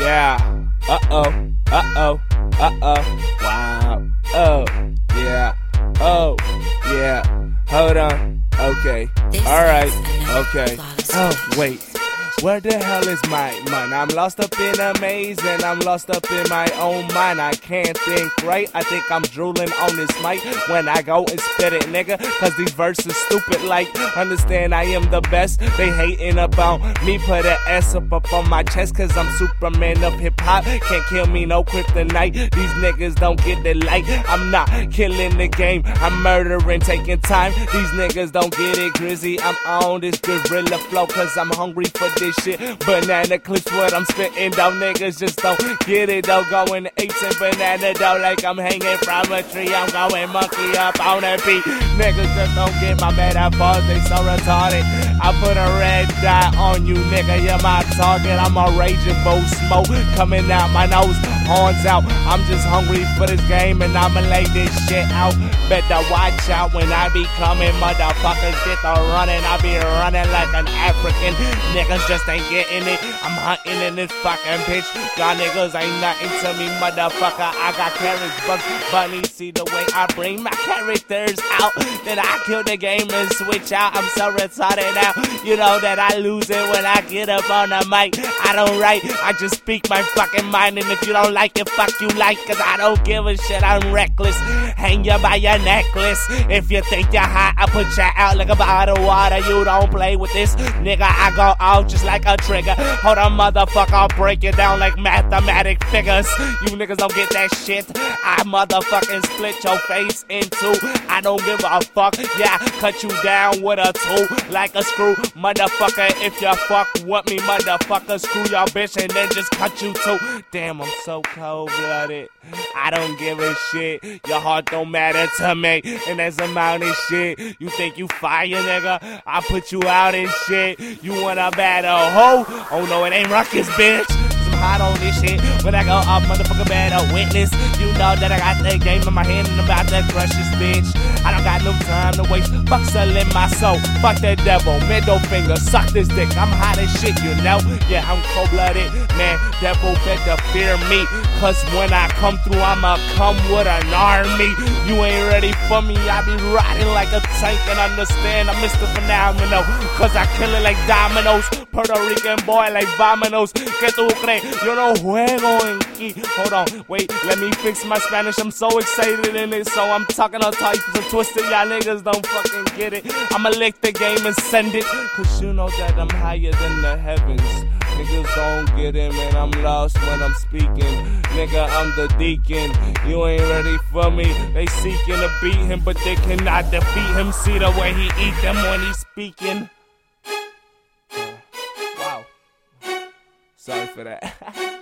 Yeah. Uh-oh. Uh-oh. Uh-oh. Wow. Oh. Yeah. Oh. Yeah. Hold on. Okay. Alright. Okay. Oh, wait. Where the hell is my mind? I'm lost up in a maze and I'm lost up in my own mind. I can't think right. I think I'm drooling on this mic when I go and spit it, nigga. Cause these verses stupid like, understand I am the best. They hating about me, put an S up on my chest. Cause I'm Superman of hip hop. Can't kill me, no kryptonite. These niggas don't get the light. I'm not killing the game. I'm murdering, taking time. These niggas don't get it, Grizzy. I'm on this gorilla flow cause I'm hungry for this shit. Banana clips what I'm spitting, though niggas just don't get it though. Going apes and banana though like I'm hanging from a tree. I'm going monkey up on a beat. Niggas just don't get my metaphors, they so retarded. I put a red dot on you, nigga, you're my target. I'm a raging bull, smoke coming out my nose, horns out. I'm just hungry for this game and I'ma lay this shit out. Better watch out when I be coming, motherfuckers get the running. I be running like an African. Niggas just ain't getting it. I'm hunting in this fucking bitch. Y'all niggas ain't nothing to me, motherfucker. I got carrots, bugs, bunnies. See the way I bring my characters out. Then I kill the game and switch out. I'm so retarded now. You know that I lose it when I get up on the mic. I don't write, I just speak my fucking mind. And if you don't like it, fuck you like. Cause I don't give a shit, I'm reckless. Hang you by your necklace. If you think you're hot, I put you out like a bottle of water. You don't play with this, nigga. I go out just like a trigger. Hold on, motherfucker, I'll break it down like mathematic figures. You niggas don't get that shit. I motherfucking split your face in two. I don't give a fuck. Yeah, cut you down with a tool like a screw. Motherfucker, if you fuck with me, motherfucker, screw your bitch and then just cut you too. Damn, I'm so cold-blooded. I don't give a shit. Your heart don't matter to me. And there's a amount of shit. You think you fire, nigga? I put you out and shit. You wanna battle hoe? Oh no, it ain't Ruckus, bitch. Hot on this shit. When I go off, motherfucker, better witness. You know that I got that game in my hand and I'm about to crush this bitch. I don't got no time to waste. Fuck selling my soul. Fuck that devil. Middle finger. Suck this dick. I'm hot as shit, you know. Yeah, I'm cold-blooded. Man, devil better fear me. Cause when I come through, I'ma come with an army. You ain't ready for me. I be riding like a tank and understand I'm Mr. Phenomenal. Cause I kill it like dominoes. Puerto Rican boy like vominos. Que tu crees? Yo no juego en key. Hold on, wait, let me fix my Spanish. I'm so excited in it, so I'm talking all types of twisted. Y'all niggas don't fucking get it. I'ma lick the game and send it. Cause you know that I'm higher than the heavens. Niggas don't get it, man. I'm lost when I'm speaking. Nigga, I'm the deacon. You ain't ready for me. They seeking to beat him, but they cannot defeat him. See the way he eat them when he's speaking. Wow. Sorry for that.